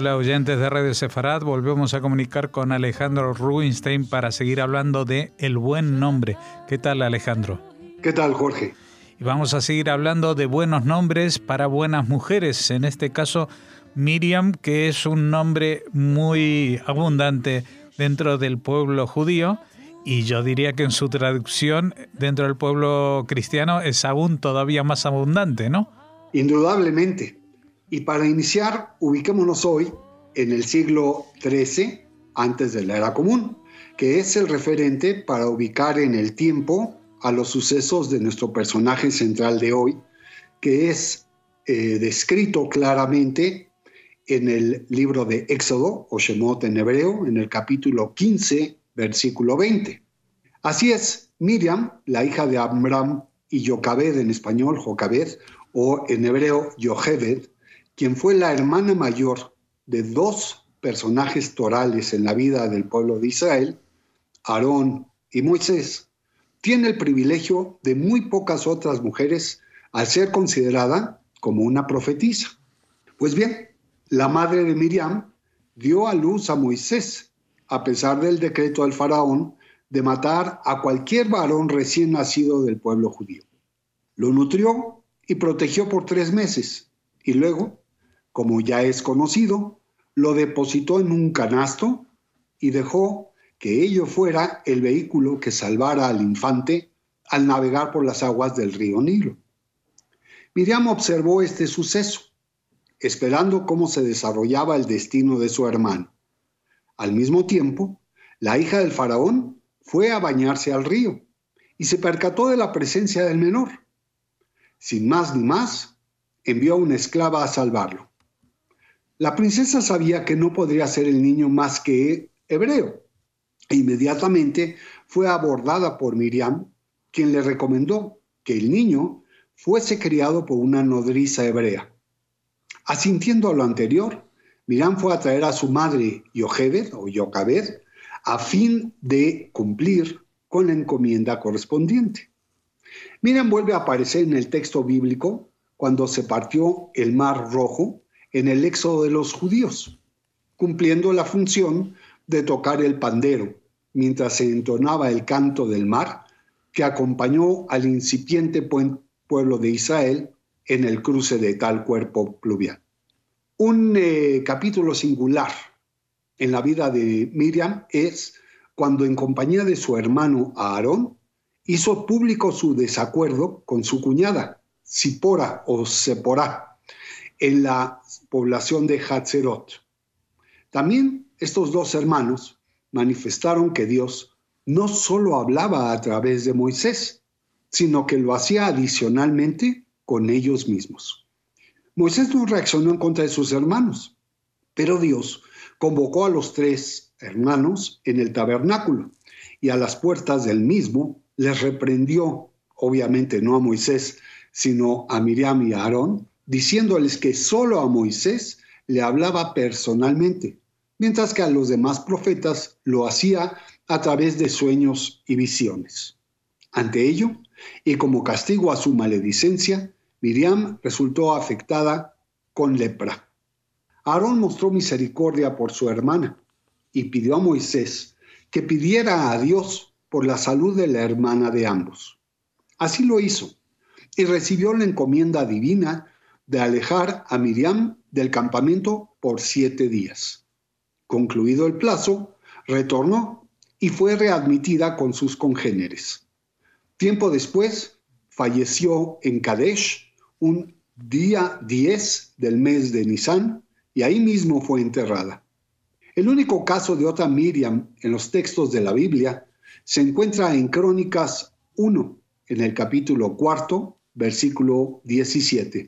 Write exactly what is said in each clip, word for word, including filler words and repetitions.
Hola oyentes de Radio Sefarad, volvemos a comunicar con Alejandro Rubinstein para seguir hablando de el buen nombre. ¿Qué tal, Alejandro? ¿Qué tal, Jorge? Y vamos a seguir hablando de buenos nombres para buenas mujeres, en este caso Miriam, que es un nombre muy abundante dentro del pueblo judío, y yo diría que en su traducción dentro del pueblo cristiano es aún todavía más abundante, ¿no? Indudablemente. Y para iniciar, ubiquémonos hoy en el siglo trece, antes de la Era Común, que es el referente para ubicar en el tiempo a los sucesos de nuestro personaje central de hoy, que es eh, descrito claramente en el libro de Éxodo, o Shemot en hebreo, en el capítulo quince, versículo veinte. Así es, Miriam, la hija de Amram y Jocabed en español, Jocabed, o en hebreo Yochebed, quien fue la hermana mayor de dos personajes torales en la vida del pueblo de Israel, Aarón y Moisés, tiene el privilegio de muy pocas otras mujeres al ser considerada como una profetisa. Pues bien, la madre de Miriam dio a luz a Moisés, a pesar del decreto del faraón de matar a cualquier varón recién nacido del pueblo judío. Lo nutrió y protegió por tres meses, y luego, como ya es conocido, lo depositó en un canasto y dejó que ello fuera el vehículo que salvara al infante al navegar por las aguas del río Nilo. Miriam observó este suceso, esperando cómo se desarrollaba el destino de su hermano. Al mismo tiempo, la hija del faraón fue a bañarse al río y se percató de la presencia del menor. Sin más ni más, envió a una esclava a salvarlo. La princesa sabía que no podría ser el niño más que hebreo, e inmediatamente fue abordada por Miriam, quien le recomendó que el niño fuese criado por una nodriza hebrea. Asintiendo a lo anterior, Miriam fue a traer a su madre Yochebed o Jocabed a fin de cumplir con la encomienda correspondiente. Miriam vuelve a aparecer en el texto bíblico cuando se partió el Mar Rojo en el éxodo de los judíos, cumpliendo la función de tocar el pandero mientras se entonaba el canto del mar que acompañó al incipiente pueblo de Israel en el cruce de tal cuerpo pluvial. Un eh, capítulo singular en la vida de Miriam es cuando, en compañía de su hermano Aarón, hizo público su desacuerdo con su cuñada, Zipora o Seporá, en la población de Hatzerot. También estos dos hermanos manifestaron que Dios no solo hablaba a través de Moisés, sino que lo hacía adicionalmente con ellos mismos. Moisés no reaccionó en contra de sus hermanos, pero Dios convocó a los tres hermanos en el tabernáculo y a las puertas del mismo les reprendió, obviamente no a Moisés, sino a Miriam y a Aarón, diciéndoles que solo a Moisés le hablaba personalmente, mientras que a los demás profetas lo hacía a través de sueños y visiones. Ante ello, y como castigo a su maledicencia, Miriam resultó afectada con lepra. Aarón mostró misericordia por su hermana y pidió a Moisés que pidiera a Dios por la salud de la hermana de ambos. Así lo hizo y recibió la encomienda divina de alejar a Miriam del campamento por siete días. Concluido el plazo, retornó y fue readmitida con sus congéneres. Tiempo después, falleció en Kadesh un día diez del mes de Nisán y ahí mismo fue enterrada. El único caso de otra Miriam en los textos de la Biblia se encuentra en Crónicas uno, en el capítulo cuarto, versículo diecisiete.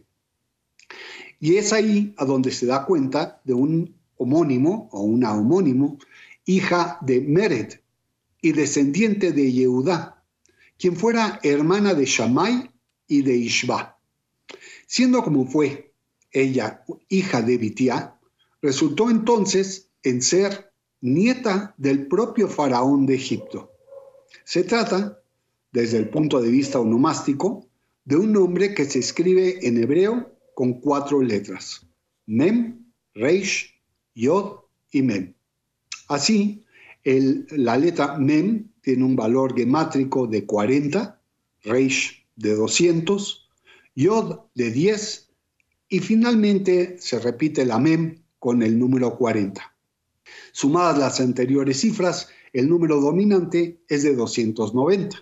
Y es ahí a donde se da cuenta de un homónimo o una homónimo, hija de Mered y descendiente de Yehudá, quien fuera hermana de Shammai y de Ishba. Siendo como fue ella hija de Bitiá, resultó entonces en ser nieta del propio faraón de Egipto. Se trata, desde el punto de vista onomástico, de un nombre que se escribe en hebreo con cuatro letras: Mem, Reish, Yod y Mem. Así, el, la letra Mem tiene un valor gemátrico de cuarenta, Reish de doscientos, Yod de diez y finalmente se repite la Mem con el número cuarenta. Sumadas las anteriores cifras, el número dominante es de doscientos noventa.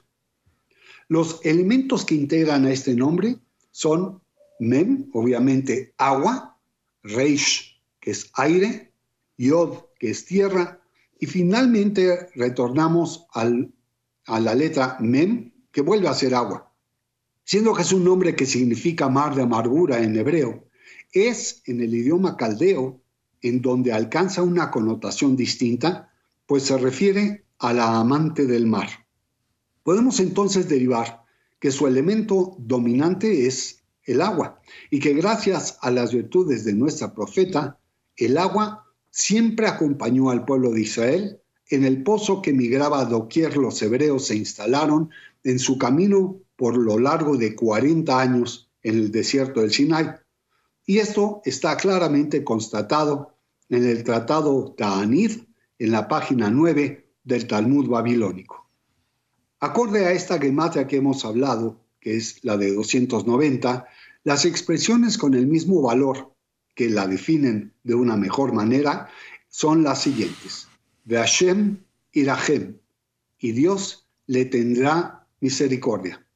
Los elementos que integran a este nombre son Mem, obviamente agua, Reish, que es aire, Yod, que es tierra, y finalmente retornamos al, a la letra Mem, que vuelve a ser agua. Siendo que es un nombre que significa mar de amargura en hebreo, es en el idioma caldeo en donde alcanza una connotación distinta, pues se refiere a la amante del mar. Podemos entonces derivar que su elemento dominante es el agua y que gracias a las virtudes de nuestra profeta, el agua siempre acompañó al pueblo de Israel en el pozo que migraba doquier los hebreos se instalaron en su camino por lo largo de cuarenta años en el desierto del Sinai. Y esto está claramente constatado en el Tratado Ta'anit, en la página nueve del Talmud babilónico. Acorde a esta gematria que hemos hablado, que es la de doscientos noventa, las expresiones con el mismo valor que la definen de una mejor manera son las siguientes. Ve'Hashem irahem, y Dios le tendrá misericordia.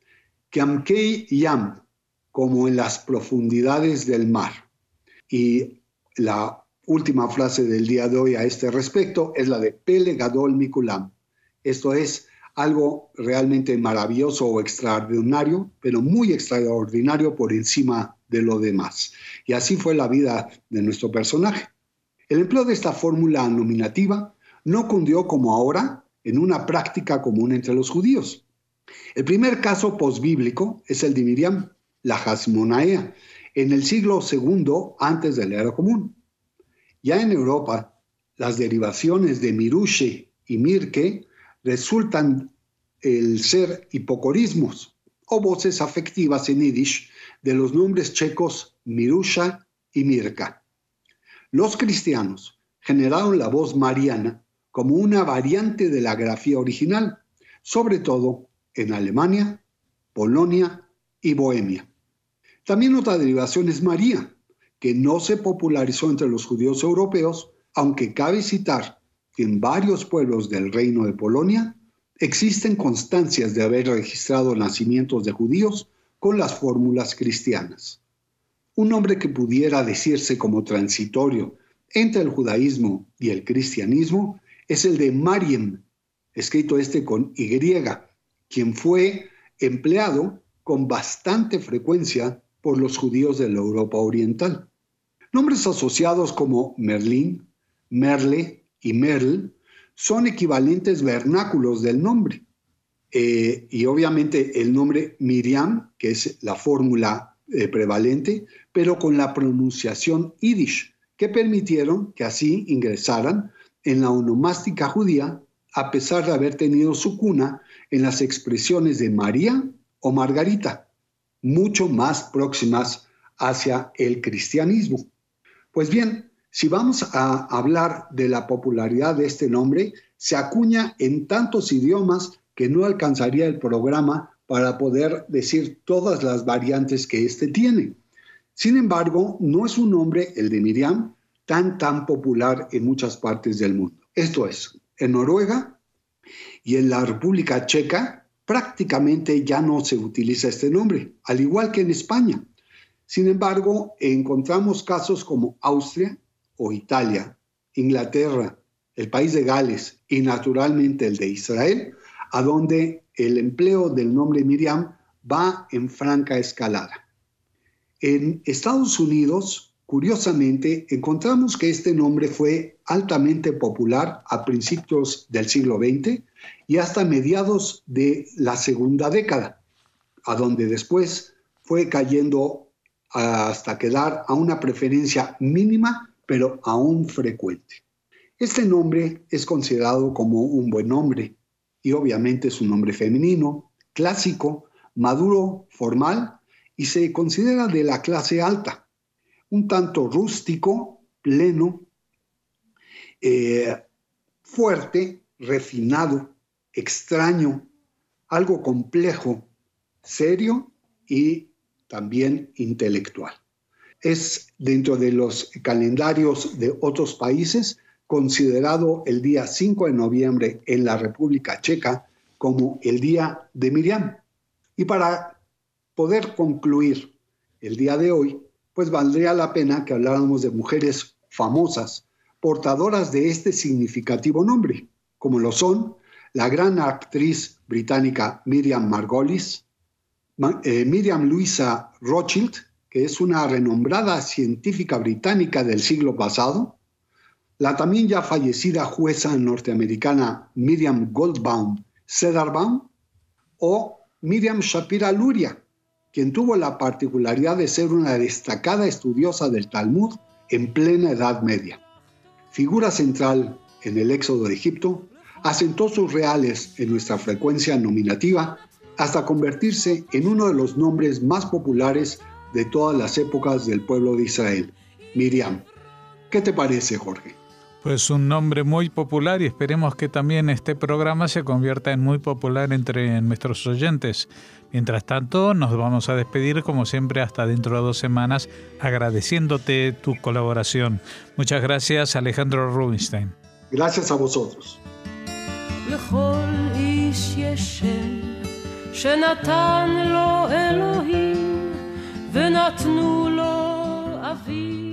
Keamkei yam, como en las profundidades del mar. Y la última frase del día de hoy a este respecto es la de Pele Gadol Mikulam. Esto es algo realmente maravilloso o extraordinario, pero muy extraordinario por encima de lo demás. Y así fue la vida de nuestro personaje. El empleo de esta fórmula nominativa no cundió como ahora en una práctica común entre los judíos. El primer caso posbíblico es el de Miriam, la Hasmonaea, en el siglo segundo antes de la era común. Ya en Europa, las derivaciones de Mirushe y Mirke resultan el ser hipocorismos o voces afectivas en yiddish de los nombres checos Mirusha y Mirka. Los cristianos generaron la voz mariana como una variante de la grafía original, sobre todo en Alemania, Polonia y Bohemia. También otra derivación es María, que no se popularizó entre los judíos europeos, aunque cabe citar que en varios pueblos del Reino de Polonia existen constancias de haber registrado nacimientos de judíos con las fórmulas cristianas. Un nombre que pudiera decirse como transitorio entre el judaísmo y el cristianismo es el de Mariam, escrito este con Y, quien fue empleado con bastante frecuencia por los judíos de la Europa Oriental. Nombres asociados como Merlín, Merle y Merl son equivalentes vernáculos del nombre. Eh, y obviamente el nombre Miriam, que es la fórmula eh, prevalente, pero con la pronunciación yiddish, que permitieron que así ingresaran en la onomástica judía, a pesar de haber tenido su cuna en las expresiones de María o Margarita, mucho más próximas hacia el cristianismo. Pues bien, si vamos a hablar de la popularidad de este nombre, se acuña en tantos idiomas que no alcanzaría el programa para poder decir todas las variantes que éste tiene. Sin embargo, no es un nombre, el de Miriam, tan tan popular en muchas partes del mundo. Esto es, en Noruega y en la República Checa prácticamente ya no se utiliza este nombre, al igual que en España. Sin embargo, encontramos casos como Austria o Italia, Inglaterra, el país de Gales y naturalmente el de Israel, a donde el empleo del nombre Miriam va en franca escalada. En Estados Unidos, curiosamente, encontramos que este nombre fue altamente popular a principios del siglo veinte y hasta mediados de la segunda década, a donde después fue cayendo hasta quedar a una preferencia mínima, pero aún frecuente. Este nombre es considerado como un buen nombre y obviamente es un nombre femenino, clásico, maduro, formal y se considera de la clase alta, un tanto rústico, pleno, eh, fuerte, refinado, extraño, algo complejo, serio y también intelectual. Es dentro de los calendarios de otros países considerado el día cinco de noviembre en la República Checa como el Día de Miriam. Y para poder concluir el día de hoy, pues valdría la pena que habláramos de mujeres famosas, portadoras de este significativo nombre, como lo son la gran actriz británica Miriam Margolyes, eh, Miriam Louisa Rothschild, que es una renombrada científica británica del siglo pasado, la también ya fallecida jueza norteamericana Miriam Goldbaum Cedarbaum, o Miriam Shapira Luria, quien tuvo la particularidad de ser una destacada estudiosa del Talmud en plena Edad Media. Figura central en el éxodo de Egipto, asentó sus reales en nuestra frecuencia nominativa hasta convertirse en uno de los nombres más populares de todas las épocas del pueblo de Israel, Miriam. ¿Qué te parece, Jorge? Pues un nombre muy popular y esperemos que también este programa se convierta en muy popular entre nuestros oyentes. Mientras tanto, nos vamos a despedir como siempre hasta dentro de dos semanas agradeciéndote tu colaboración. Muchas gracias, Alejandro Rubinstein. Gracias a vosotros. שנתן לו אלוהים ונתנו לו אביו